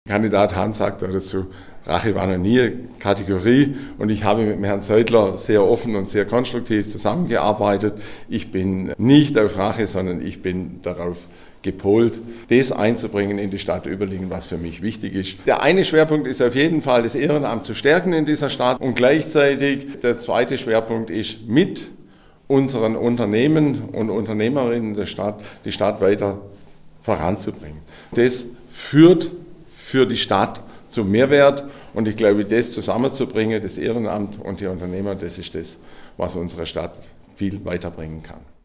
Kandidat Hahn sagt dazu, Rache war noch nie Kategorie und ich habe mit Herrn Zeutler sehr offen und sehr konstruktiv zusammengearbeitet. Ich bin nicht auf Rache, sondern ich bin darauf gepolt, das einzubringen in die Stadt Überlingen, was für mich wichtig ist. Der eine Schwerpunkt ist auf jeden Fall, das Ehrenamt zu stärken in dieser Stadt und gleichzeitig der zweite Schwerpunkt ist, mit unseren Unternehmen und Unternehmerinnen der Stadt die Stadt weiter voranzubringen. Das führt für die Stadt zum Mehrwert und ich glaube, das zusammenzubringen, das Ehrenamt und die Unternehmer, das ist das, was unsere Stadt viel weiterbringen kann.